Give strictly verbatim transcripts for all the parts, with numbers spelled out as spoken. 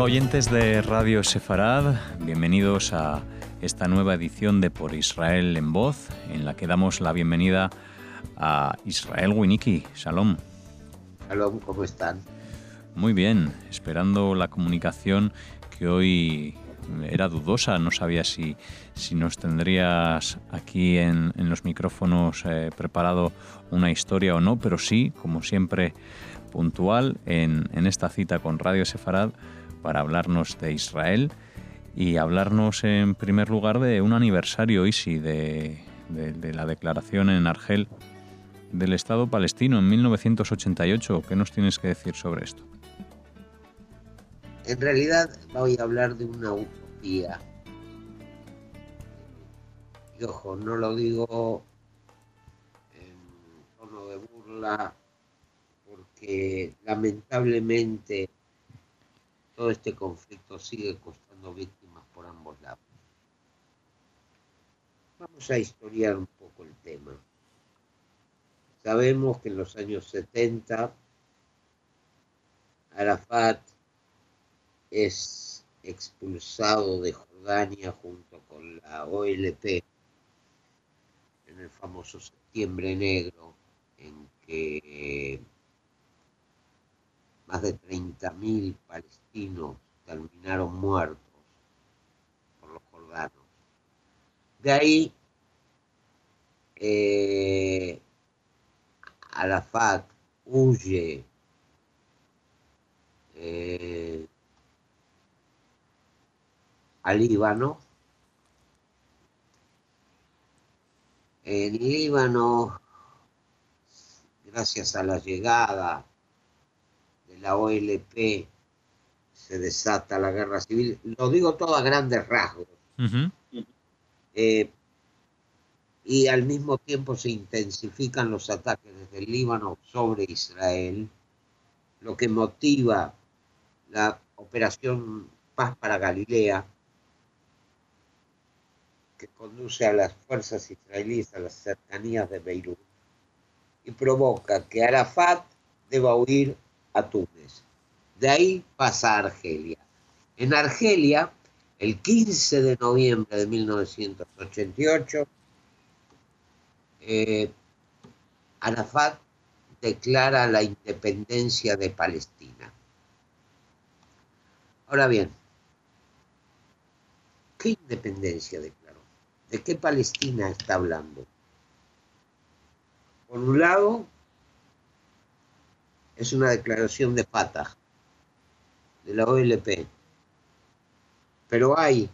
oyentes de Radio Sefarad, bienvenidos a esta nueva edición de Por Israel en Voz, en la que damos la bienvenida a Israel Winnicki. Shalom. Shalom, ¿cómo están? Muy bien, esperando la comunicación que hoy era dudosa, no sabía si, si nos tendrías aquí en, en los micrófonos eh, preparado una historia o no, pero sí, como siempre, puntual en, en esta cita con Radio Sefarad para hablarnos de Israel y hablarnos en primer lugar de un aniversario, Isi, de, de, de la declaración en Argel del Estado palestino en mil novecientos ochenta y ocho. ¿Qué nos tienes que decir sobre esto? En realidad voy a hablar de una utopía. Y ojo, no lo digo en tono de burla, porque lamentablemente todo este conflicto sigue costando víctimas por ambos lados. Vamos a historiar un poco el tema. Sabemos que en los años setenta Arafat es expulsado de Jordania junto con la O L P en el famoso Septiembre Negro, en que más de treinta mil palestinos terminaron muertos por los jordanos. De ahí eh, Arafat huye eh, al Líbano. En Líbano, gracias a la llegada de la O L P, se desata la guerra civil. Lo digo todo a grandes rasgos. Uh-huh. Eh, y al mismo tiempo se intensifican los ataques desde el Líbano sobre Israel, lo que motiva la operación Paz para Galilea, que conduce a las fuerzas israelíes a las cercanías de Beirut y provoca que Arafat deba huir a Túnez. De ahí pasa a Argelia. En Argelia, el quince de noviembre de mil novecientos ochenta y ocho, eh, Arafat declara la independencia de Palestina. Ahora bien, ¿qué independencia declaró? ¿De qué Palestina está hablando? Por un lado, es una declaración de Fatah, de la O L P, pero hay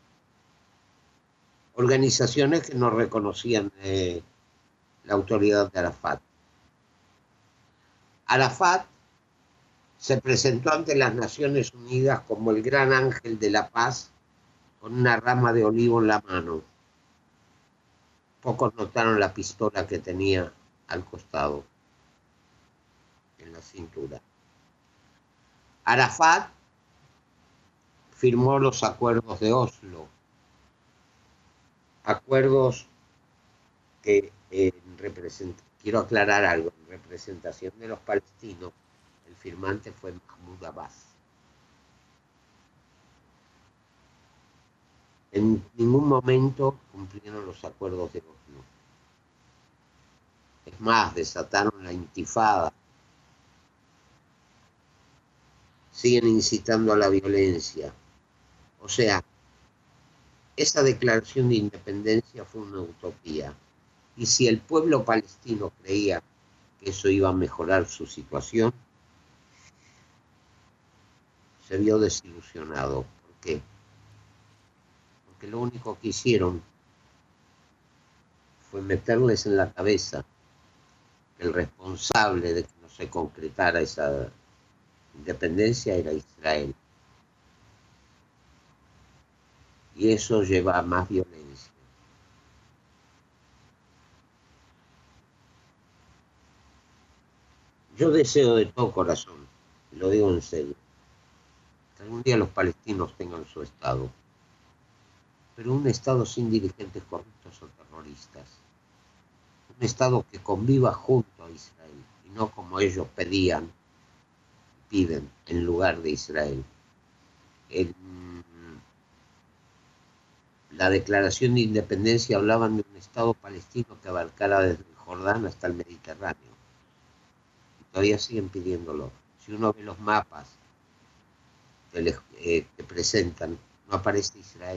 organizaciones que no reconocían eh, la autoridad de Arafat. Arafat se presentó ante las Naciones Unidas como el gran ángel de la paz con una rama de olivo en la mano. Pocos notaron la pistola que tenía al costado, en la cintura. Arafat firmó los acuerdos de Oslo, acuerdos que eh, representan, quiero aclarar algo, en representación de los palestinos, el firmante fue Mahmoud Abbas. En ningún momento cumplieron los acuerdos de Oslo. Es más, desataron la intifada. Siguen incitando a la violencia. O sea, esa declaración de independencia fue una utopía. Y si el pueblo palestino creía que eso iba a mejorar su situación, se vio desilusionado. ¿Por qué? Porque lo único que hicieron fue meterles en la cabeza que el responsable de que no se concretara esa independencia era Israel. Y eso lleva a más violencia. Yo deseo de todo corazón, y lo digo en serio, que algún día los palestinos tengan su Estado, pero un Estado sin dirigentes corruptos o terroristas, un Estado que conviva junto a Israel, y no como ellos pedían, piden, en lugar de Israel. en la declaración de independencia hablaban de un Estado palestino que abarcara desde el Jordán hasta el Mediterráneo. Y todavía siguen pidiéndolo. Si uno ve los mapas que, les, eh, que presentan, no aparece Israel.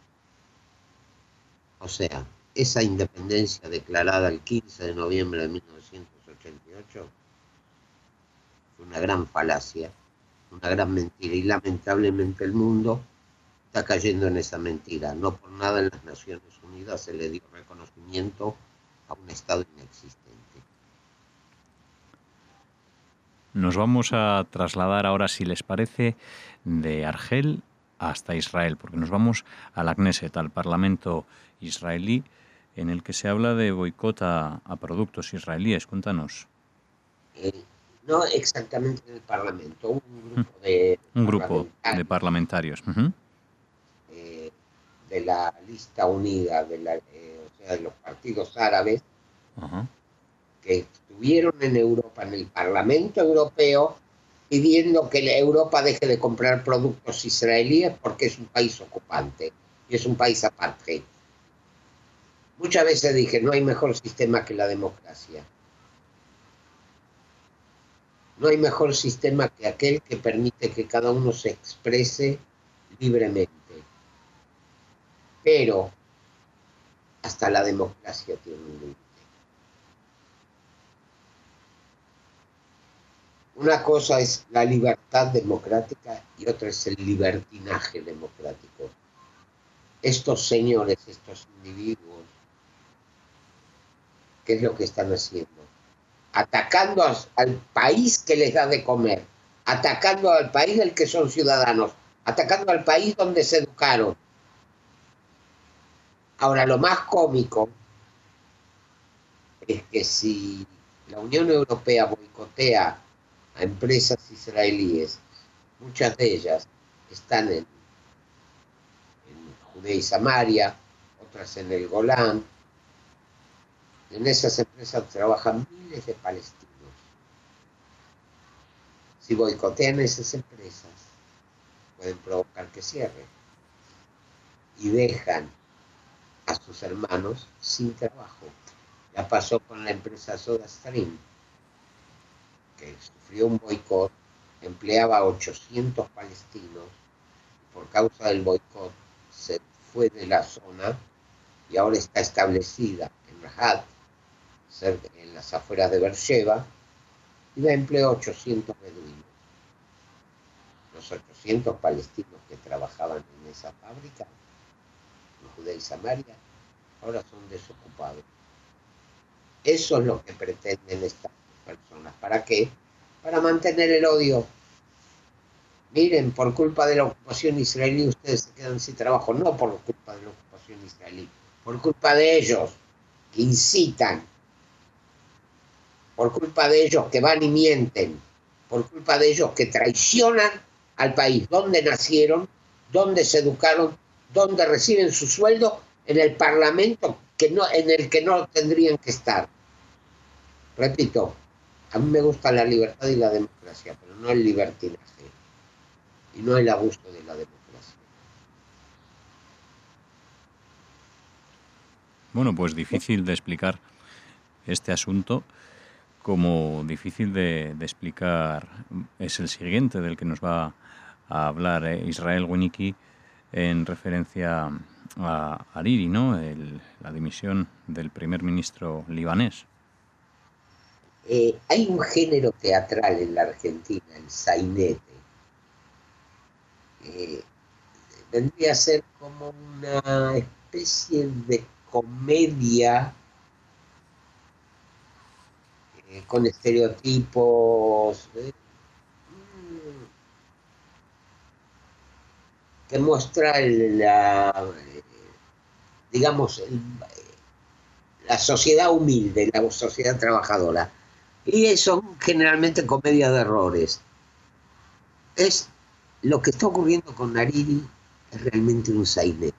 O sea, esa independencia declarada el quince de noviembre de mil novecientos ochenta y ocho fue una gran falacia, una gran mentira, y lamentablemente el mundo está cayendo en esa mentira. No por nada en las Naciones Unidas se le dio reconocimiento a un Estado inexistente. Nos vamos a trasladar ahora, si les parece, de Argel hasta Israel, porque nos vamos a la Knesset, al Parlamento israelí, en el que se habla de boicot a, a productos israelíes. Cuéntanos. Eh, no exactamente en el Parlamento, un grupo de un grupo de parlamentarios uh-huh. eh, de la lista unida, de, la, eh, o sea, de los partidos árabes, uh-huh. que estuvieron en Europa, en el Parlamento Europeo, pidiendo que Europa deje de comprar productos israelíes porque es un país ocupante y es un país aparte. Muchas veces dije, no hay mejor sistema que la democracia. No hay mejor sistema que aquel que permite que cada uno se exprese libremente. Pero hasta la democracia tiene un límite. Una cosa es la libertad democrática y otra es el libertinaje democrático. Estos señores, estos individuos, ¿qué es lo que están haciendo? Atacando a, al país que les da de comer, atacando al país del que son ciudadanos, atacando al país donde se educaron. Ahora, lo más cómico es que si la Unión Europea boicotea a empresas israelíes, muchas de ellas están en, en Judea y Samaria, otras en el Golán. En esas empresas trabajan miles de palestinos. Si boicotean esas empresas, pueden provocar que cierren y dejan a sus hermanos sin trabajo. Ya pasó con la empresa SodaStream, que sufrió un boicot, empleaba a ochocientos palestinos, y por causa del boicot se fue de la zona y ahora está establecida en Rahat, en las afueras de Beersheba, y da empleo a ochocientos beduinos. Los ochocientos palestinos que trabajaban en esa fábrica, en Judea y Samaria, ahora son desocupados. Eso es lo que pretenden estas personas. ¿Para qué? Para mantener el odio. Miren, por culpa de la ocupación israelí ustedes se quedan sin trabajo. No por culpa de la ocupación israelí, por culpa de ellos que incitan, por culpa de ellos que van y mienten, por culpa de ellos que traicionan al país donde nacieron, donde se educaron, donde reciben su sueldo, en el Parlamento que no, en el que no tendrían que estar. Repito, a mí me gusta la libertad y la democracia, pero no el libertinaje y no el abuso de la democracia. Bueno, pues difícil de explicar este asunto, como difícil de, de explicar es el siguiente del que nos va a hablar eh, Israel Winnicki en referencia a Hariri, ¿no? El, la dimisión del primer ministro libanés. Eh, hay un género teatral en la Argentina, el sainete. Eh, vendría a ser como una especie de comedia eh, con estereotipos eh, que muestra el, la, digamos, el, la sociedad humilde, la sociedad trabajadora. Y son generalmente comedias de errores. Es lo que está ocurriendo con Hariri, es realmente un sainete.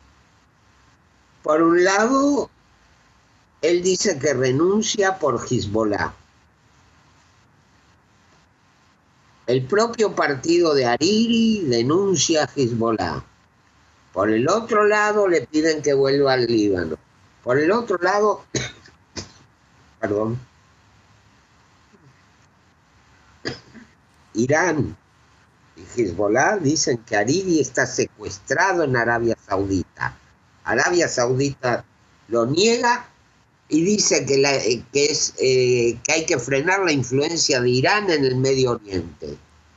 Por un lado, él dice que renuncia por Hezbollah. El propio partido de Hariri denuncia a Hezbollah. Por el otro lado le piden que vuelva al Líbano. Por el otro lado, perdón, Irán y Hezbollah dicen que Hariri está secuestrado en Arabia Saudita. Arabia Saudita lo niega y dice que, la, que, es, eh, que hay que frenar la influencia de Irán en el Medio Oriente.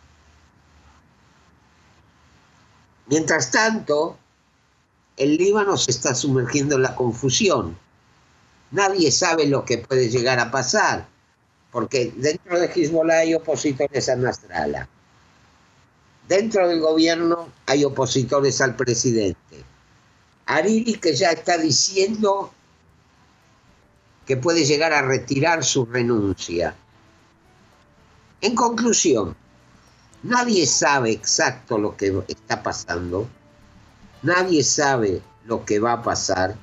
Mientras tanto, el Líbano se está sumergiendo en la confusión. Nadie sabe lo que puede llegar a pasar, porque dentro de Hezbollah hay opositores a Nasrallah. Dentro del gobierno hay opositores al presidente. Hariri, que ya está diciendo que puede llegar a retirar su renuncia. En conclusión, nadie sabe exacto lo que está pasando. Nadie sabe lo que va a pasar,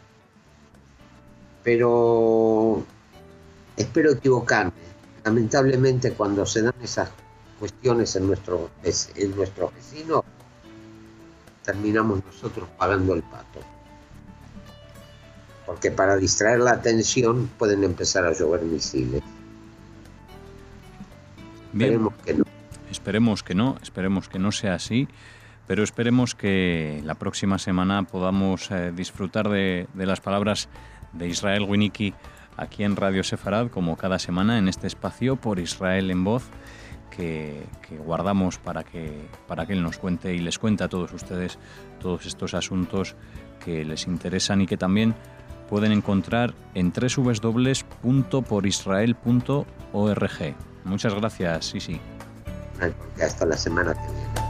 pero espero equivocarme. Lamentablemente, cuando se dan esas cuestiones en nuestro, en nuestro vecino, terminamos nosotros pagando el pato. Porque para distraer la atención pueden empezar a llover misiles. Bien. Esperemos que no. Esperemos que no, esperemos que no sea así. Pero esperemos que la próxima semana podamos eh, disfrutar de, de las palabras de Israel Winnicki aquí en Radio Sefarad, como cada semana en este espacio por Israel en Voz, que, que guardamos para que, para que él nos cuente y les cuente a todos ustedes todos estos asuntos que les interesan y que también pueden encontrar en doble u doble u doble u punto por israel punto org. Muchas gracias, Sisi. Hasta la semana que viene.